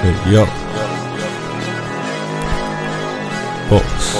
Yo. Boss.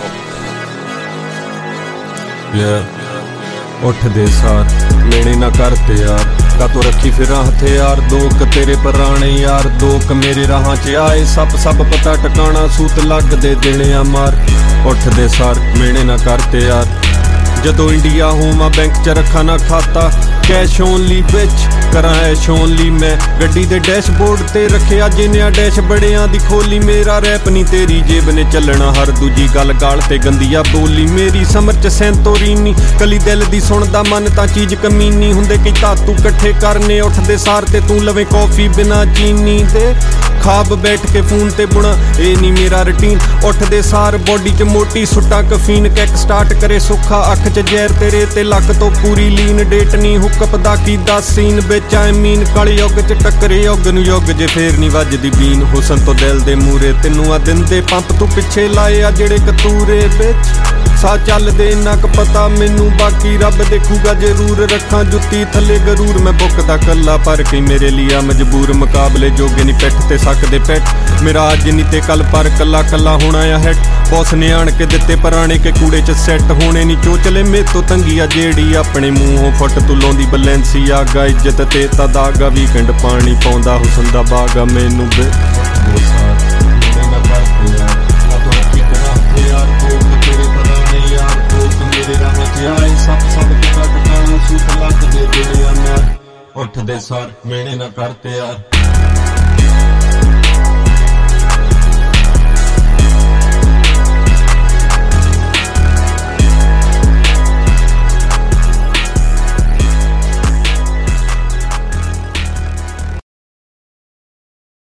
Yeah. ਉੱਠਦੇ ਸਾਰ ਮੇਣੇ ਨਾ ਕਰਤੇ ਯਾਰ ਕਾਤੋਂ ਰੱਖੀ ਫਿਰਾਂ ਹਥਿਆਰ ਦੋ ਕ ਤੇਰੇ ਪੁਰਾਣੇ ਯਾਰ ਦੋ ਕ ਮੇਰੇ ਰਾਹਾਂ 'ਚ ਆਏ ਸਭ ਪਤਾ ਟਿਕਾਣਾ ਸੂਤ ਲੱਗਦੇ ਦੇਣੇ ਆ ਮਾਰ ਉੱਠਦੇ ਸਾਰ ਮੇਣੇ ਨਾ ਕਰਤੇ ਯਾਰ ਜਦੋਂ ਇੰਡੀਆ ਹੋਵਾਂ ਬੈਂਕ 'ਚ ਰੱਖਾਂ ਨਾ ਖਾਤਾ ਕੈਸ਼ ਓਨਲੀ ਵਿੱਚ ਕਰਾਂ ਐਸ਼ ਓਨਲੀ ਮੈਂ ਗੱਡੀ ਦੇ ਡੈਸ਼ਬੋਰਡ ਤੇ ਰੱਖਿਆ ਜਿੰਨਿਆ ਡੈਸ਼ ਬੜਿਆਂ ਦੀ ਖੋਲੀ ਮੇਰਾ ਰੈਪ ਨਹੀਂ ਤੇਰੀ ਜੇਬ ਨੇ ਚੱਲਣਾ ਹਰ ਦੂਜੀ ਗੱਲ ਗਾਲ ਤੇ ਗੰਦੀਆ ਬੋਲੀ ਮੇਰੀ ਸਮਰ 'ਚ ਸੈਂਤੋਰੀਨੀ ਕਲੀ ਦਿਲ ਦੀ ਸੁਣਦਾ ਮਨ ਤਾਂ ਚੀਜ਼ ਕਮੀਨੀ ਹੁੰਦੇ ਕਈ ਧਾਤੂ ਇਕੱਠੇ ਕਰਨੇ ਉੱਠਦੇ ਸਾਰ ਤੇ ਤੂੰ ਲਵੇਂ ਕੌਫੀ ਬਿਨਾ ਚੀਨੀ ਦੇ ਖਾਬ ਬੈਠ ਕੇ ਫੋਨ ਤੇ ਬੁਣਾ ਇਹ ਨਹੀਂ ਮੇਰਾ ਰੂਟੀਨ ਉੱਠਦੇ ਸਾਰ ਬੋਡੀ 'ਚ ਮੋਟੀ ਸੁੱਟਾ ਕਫੀਨ ਕੈਕ ਸਟਾਰਟ ਕਰੇ ਸੁੱਖਾ ਅੱਖ 'ਚ ਜ਼ਹਿਰ ਤੇਰੇ ਤੇ ਲੱਕ ਤੋਂ ਪੂਰੀ ਲੀਨ ਡੇਟ ਨਹੀਂ ਹੁੱਕਪ ਦਾ ਕੀ ਦੱਸ ਸੀਨ ਵਿੱਚ ਆਈ ਮੀਨ ਕਾਲੀ ਯੁੱਗ 'ਚ ਟੱਕਰੇ ਯੁੱਗ ਨੂੰ ਯੁੱਗ ਜੇ ਫੇਰ ਨਹੀਂ ਵੱਜਦੀ ਬੀਨ ਹੁਸਨ ਤੋਂ ਦਿਲ ਦੇ ਮੂਰੇ ਤੈਨੂੰ ਆ ਦਿਨ ਦੇ ਪੰਪ ਤੂੰ ਪਿੱਛੇ ਲਾਏ ਆ ਜਿਹੜੇ ਕਤੂਰੇ ਵਿੱਚ ਸਾ ਚੱਲਦੇ ਇੰਨਾ ਕੁ ਪਤਾ ਮੈਨੂੰ ਬਾਕੀ ਰੱਬ ਦੇਖੂਗਾ ਜ਼ਰੂਰ ਰੱਖਾਂ ਜੁੱਤੀ ਥੱਲੇ ਗਰੂਰ ਮੈਂ ਬੁੱਕਦਾ ਕੱਲਾ ਪਰ ਕਈ ਮੇਰੇ ਲਈ ਆ ਮਜਬੂਰ ਮੁਕਾਬਲੇ ਜੋਗੇ ਨਹੀਂ ਪਿੱਠ ਤੇ ਸਕਦੇ ਪੈਟ ਮੇਰਾ ਅੱਜ ਨਹੀਂ ਤੇ ਕੱਲ ਪਰ ਕੱਲਾ ਹੋਣਾ ਆ ਹੈਟ ਬੌਸ ਨੇ ਆਣ ਕੇ ਦਿੱਤੇ ਪੁਰਾਣੇ ਕੇ ਕੂੜੇ 'ਚ ਸੈੱਟ ਹੋਣੇ ਨਹੀਂ ਚੋਚਲੇ ਮੇ ਤੋਂ ਤੰਗੀ ਆ ਜਿਹੜੀ ਆਪਣੇ ਮੂੰਹੋਂ ਫੁੱਟ ਤੂੰ ਲਾਉਂਦੀ ਬਲੈਂਸੀ ਆਗਾ ਇੱਜ਼ਤ ਤੇ ਤਦਾਗਾ ਵੀਕਐਂਡ ਪਾਣੀ ਪਾਉਂਦਾ ਹੁਸਨ ਦਾ ਬਾਗਾ ਮੈਨੂੰ ਸਭ ਪਤਾ ਟਿਕਾਣਾ ਸੂਤ ਲੱਗਦੇ ਜਿਹੜੇ ਆ ਮੈਂ ਉੱਠਦੇ ਸਾਰ ਮੇਣੇ ਨਾ ਕਰਤੇ ਯਾਰ